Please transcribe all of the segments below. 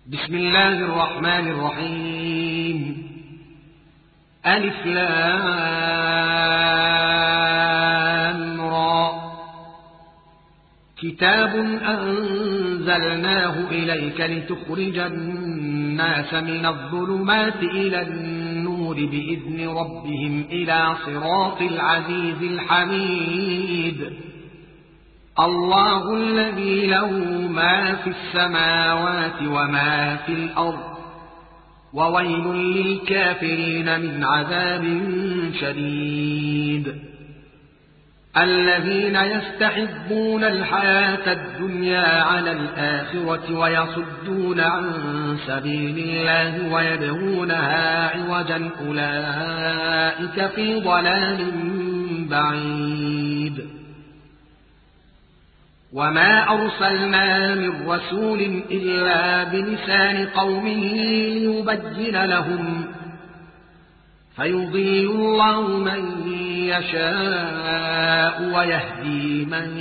بسم الله الرحمن الرحيم. ألف لام را. كتاب أنزلناه إليك لتخرج الناس من الظلمات إلى النور بإذن ربهم إلى صراط العزيز الحميد. الله الذي له ما في السماوات وما في الأرض، وويل للكافرين من عذاب شديد. الذين يستحبون الحياة الدنيا على الآخرة ويصدون عن سبيل الله ويبغونها عوجا، أولئك في ضلال بعيد. وما أرسلنا من رسول إلا بلسان قومه ليبين لهم، فيضل الله من يشاء ويهدي من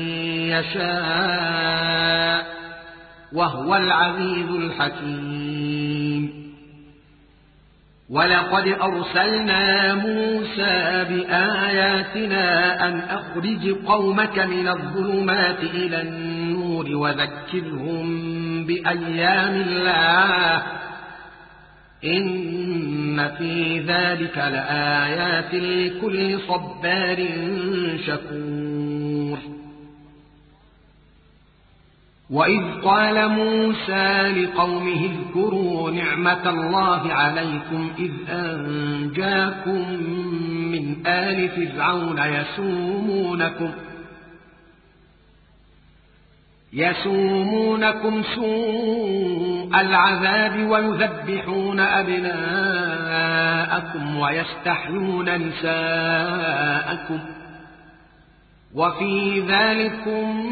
يشاء، وهو العزيز الحكيم. ولقد أرسلنا موسى بآياتنا أن أخرج قومك من الظلمات إلى النور وذكرهم بأيام الله، إن في ذلك لآيات لكل صبار شكور. وإذ قال موسى لقومه اذكروا نعمة الله عليكم إذ أنجاكم من آل فرعون يسومونكم سوء العذاب ويذبحون أبناءكم ويستحيون نساءكم، وفي ذلكم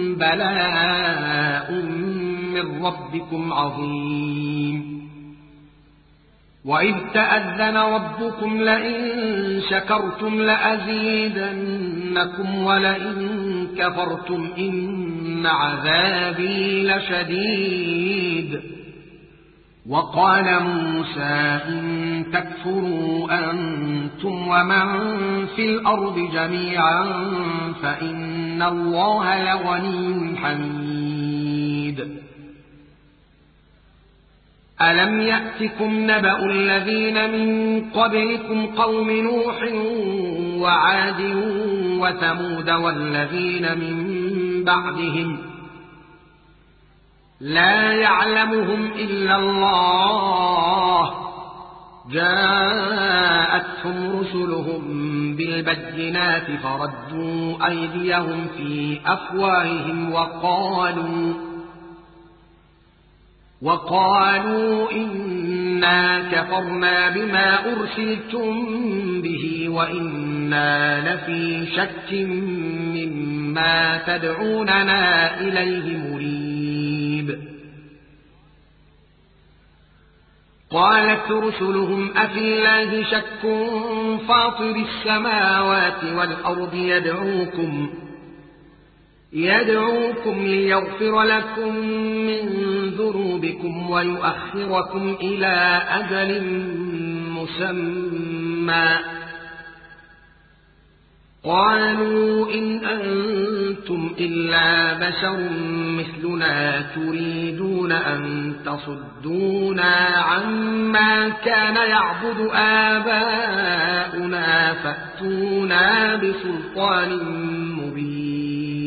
بلاء من ربكم عظيم. وإذ تأذن ربكم لئن شكرتم لأزيدنكم ولئن كفرتم إن عذابي لشديد. وقال موسى إن تكفروا أنتم ومن في الأرض جميعا فإن الله لغني حميد. ألم يأتكم نبأ الذين من قبلكم قوم نوح وعاد وثمود والذين من بعدهم لا يعلمهم إلا الله، جاءتهم رسلهم بالبينات فردوا أيديهم في أفواههم وقالوا إنا كفرنا بما أرسلتم به وإنا لفي شك مما تدعوننا إليه مريب. قالت رسلهم أفي الله شك فاطر السماوات والأرض يدعوكم ليغفر لكم من ذنوبكم ويؤخركم إلى أجل مسمى. قالوا إن أنتم إلا بشر مثلنا تريدون أن تصدونا عما كان يعبد آباؤنا فأتونا بسلطان مبين.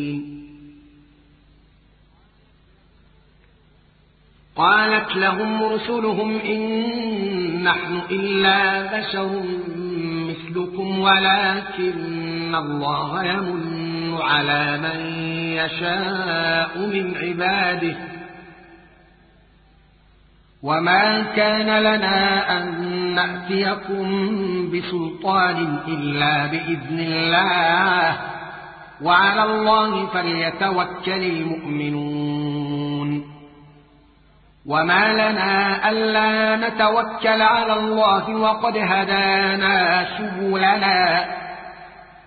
قالت لهم رسلهم إن نحن إلا بشر مثلكم ولكن الله يمن على من يشاء من عباده، وما كان لنا أن نأتيكم بسلطان إلا بإذن الله، وعلى الله فليتوكل المؤمنون. وما لنا ألا نتوكل على الله وقد هدانا سبلنا،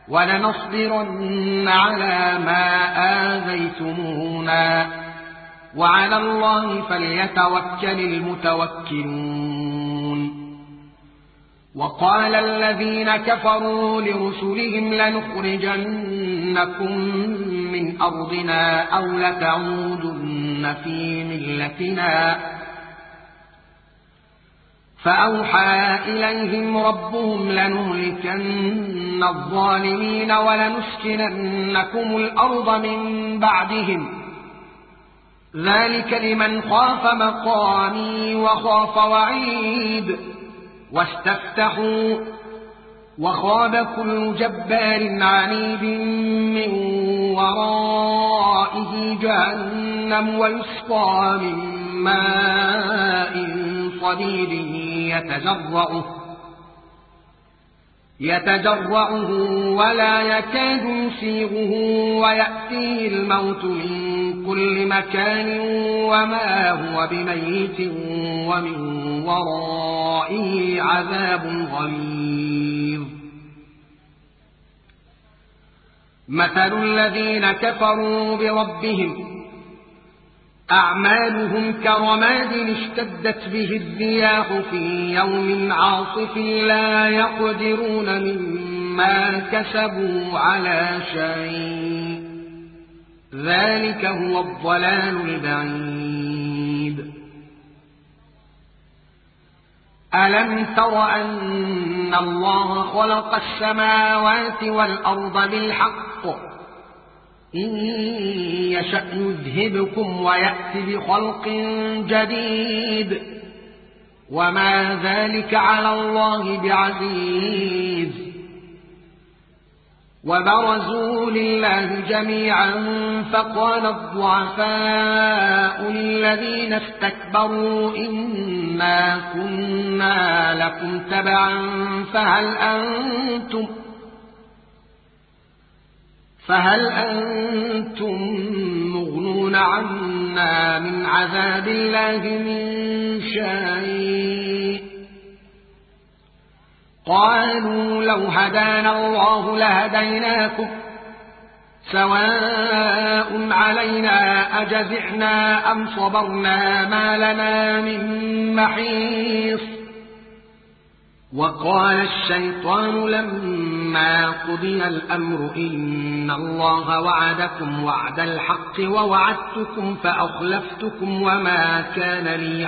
ولنصبرن على ما آذيتمونا، وعلى الله فليتوكل المتوكلون. وقال الذين كفروا لرسلهم لنخرجنكم من أرضنا أو لتعودن في ملتنا فأوحى إليهم ربهم لنهلكن الظالمين ولنسكننكم الأرض من بعدهم ذلك لمن خاف مقامي وخاف وعيد. واستفتحوا وخاب كل جبار عنيد من ورائه جهنم ويسقى من ماء صديد يتجرعه ولا يكاد يسيغه ويأتيه الموت من كل مكان وما هو بميت ومن ورائه عذاب غليظ. مثل الذين كفروا بربهم أعمالهم كرماد اشتدت به الرياح في يوم عاصف لا يقدرون مما كسبوا على شيء ذلك هو الضلال البعيد. ألم تر أن الله خلق السماوات والأرض بالحق إن يشأ يذهبكم ويأتي بخلق جديد وما ذلك على الله بعزيز. وبرزوا لله جميعا فقال الضعفاء للذين استكبروا إنا كنا لكم تبعا فهل أنتم مغنون عنا من عذاب الله من شيء. قالوا لو هدانا الله لهديناكم سواء علينا أجزعنا أم صبرنا ما لنا من محيص. وقال الشيطان لما قضي الأمر إن الله وعدكم وعد الحق ووعدتكم فأخلفتكم وما كان لي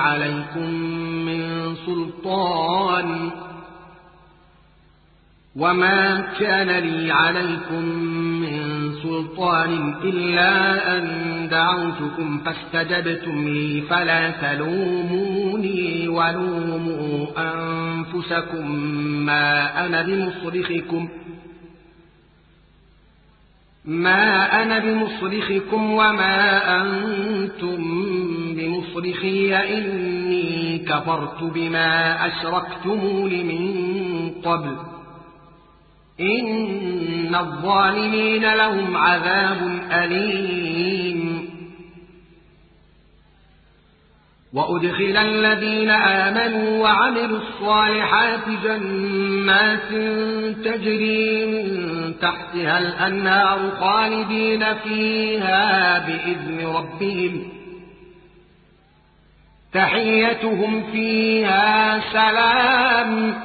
عليكم من سلطان إلا أن دعوتكم فاستجبتم لي فلا تلوموني ولوموا أنفسكم ما أنا بمصرخكم وما أنتم بمصرخي إني كفرت بما أشركتمون من قبل إن الظالمين لهم عذاب أليم. وأدخل الذين آمنوا وعملوا الصالحات جنات تجري من تحتها الأنهار خالدين فيها بإذن ربهم تحيتهم فيها سلام.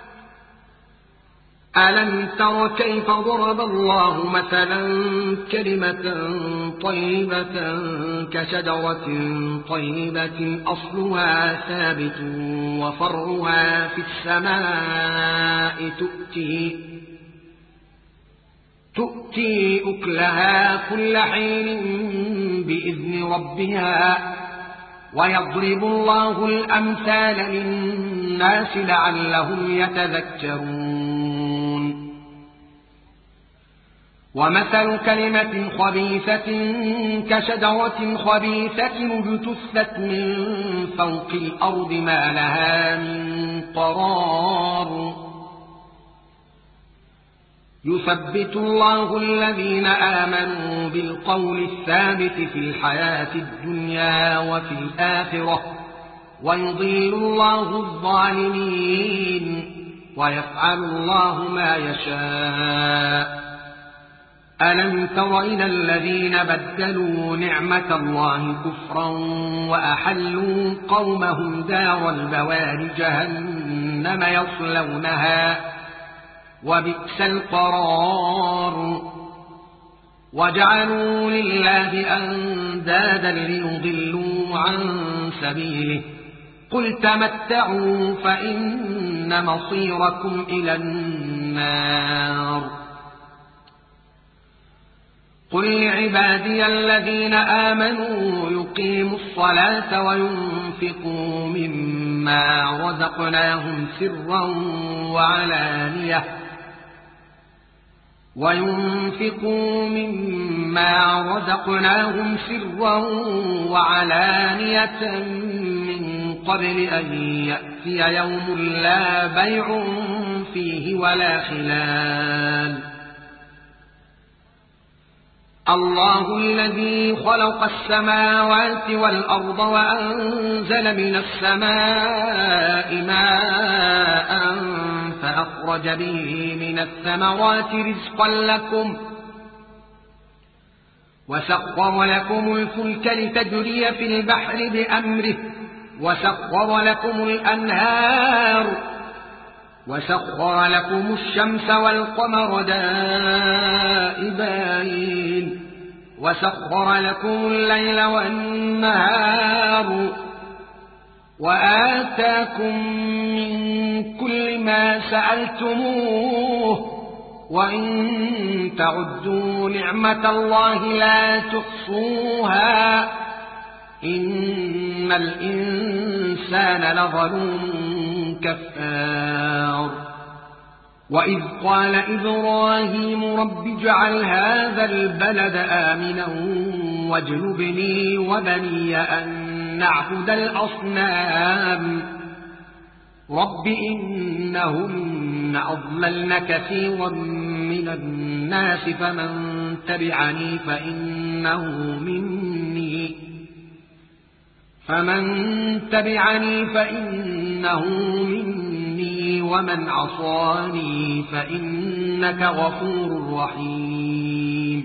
ألم تر كيف ضرب الله مثلا كلمة طيبة كشجرة طيبة أصلها ثابت وفرعها في السماء تؤتي أكلها كل حين بإذن ربها ويضرب الله الأمثال للناس لعلهم يتذكرون. ومثل كلمة خبيثة كشجرة خبيثة اجتثت من فوق الأرض ما لها من قرار. يثبت الله الذين آمنوا بالقول الثابت في الحياة الدنيا وفي الآخرة ويضل الله الظالمين ويفعل الله ما يشاء. ألم تر إلى الذين بدلوا نعمة الله كفرا وأحلوا قومهم دار البوار جهنم يصلونها وبئس القرار وجعلوا لله أندادا ليضلوا عن سبيله قل تمتعوا فإن مصيركم إلى النار قل لعبادي الذين آمنوا يقيموا الصلاة وينفقوا مما رزقناهم سرا وعلانية من قبل أن يأتي يوم لا بيع فيه ولا خلال الله الذي خلق السماوات والأرض وأنزل من السماء ماء فأخرج به من الثمرات رزقا لكم وسخر لكم الفلك لتجري في البحر بأمره وسخر لكم الأنهار وسخر لكم الشمس والقمر دائبين وسخر لكم الليل والنهار وآتاكم من كل ما سألتموه وإن تعدوا نعمة الله لا تحصوها إن الإنسان لظلوم كفار وإذ قال إبراهيم رب اجعل هذا البلد آمنا واجنبني وبني أن نعبد الأصنام رب إنهن أضللن كثيرا من الناس فمن تبعني فإنه مني ومن عصاني فإنك غفور رحيم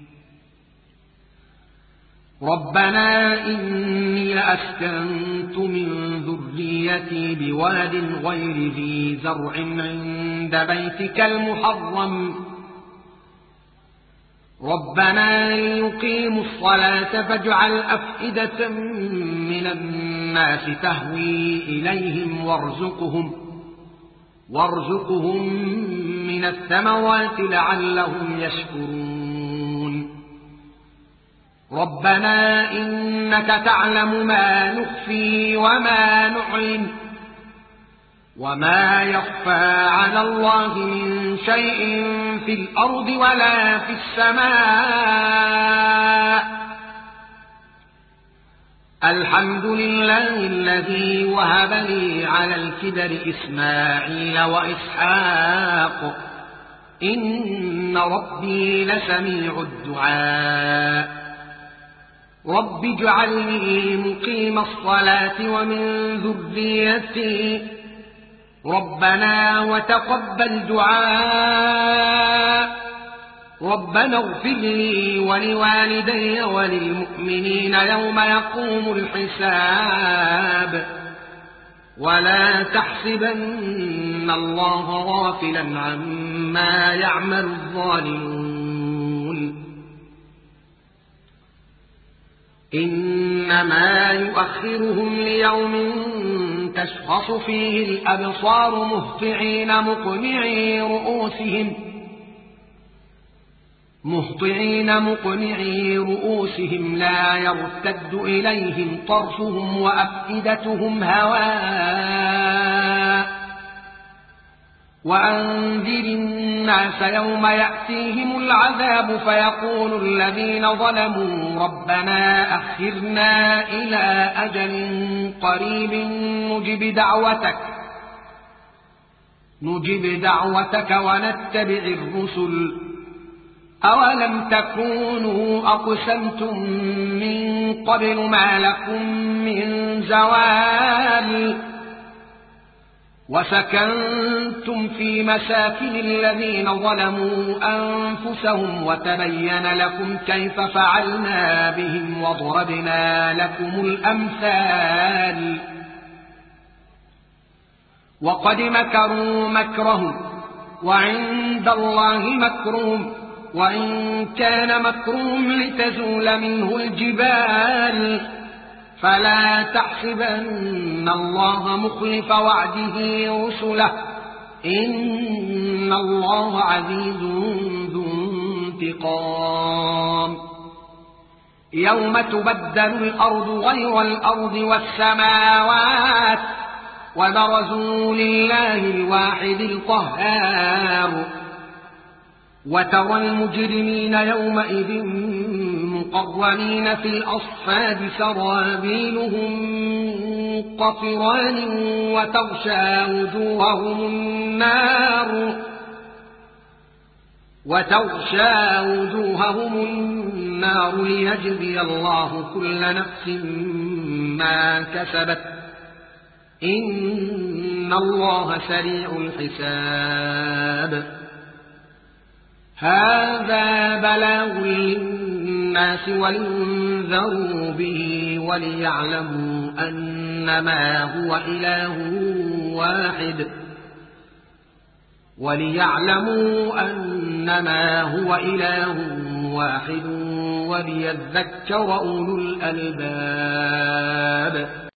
ربنا إني لأسكنت من ذريتي بواد غير ذي زرع عند بيتك المحرم ربنا ليقيموا الصلاة فاجعل أفئدة من الناس تهوي إليهم وارزقهم من الثمرات لعلهم يشكرون ربنا إنك تعلم ما نخفي وما نعلن وما يخفى على الله من شيء في الأرض ولا في السماء الحمد لله الذي وهب لي على الكبر إسماعيل وإسحاق إن ربي لسميع الدعاء رب اجعلني مقيم الصلاة ومن ذريتي ربنا وتقبل دعاء ربنا اغفر لي ولوالدي وللمؤمنين يوم يقوم الحساب ولا تحسبن الله غافلا عما يعمل الظالمون إنما يؤخرهم ليوم تشخص فيه الأبصار مهطعين مقنعي رؤوسهم لا يرتد إليهم طرفهم وأفئدتهم هواء وأنذر الناس يوم يأتيهم العذاب فيقول الذين ظلموا ربنا أخرنا إلى أجل قريب نجب دعوتك ونتبع الرسل أولم تكونوا أقسمتم من قبل ما لكم من زوال وسكنتم في مساكن الذين ظلموا أنفسهم وتبين لكم كيف فعلنا بهم وضربنا لكم الأمثال وقد مكروا مكرهم وعند الله مكرهم وإن كان مكرهم لتزول منه الجبال فلا تحسبن الله مخلف وعده رسله إن الله عزيز ذو انتقام يوم تبدل الأرض غير الأرض والسماوات وبرزوا لله الواحد القهار وترى المجرمين يومئذ مقرنين في الأصفاد سرابيلهم قطران وتغشى وجوههم النار ليجزي الله كل نفس ما كسبت إن الله سريع الحساب هذا بلاغ للناس ولينذروا به وليعلموا أنما هو إله واحد وليذكر أولو الألباب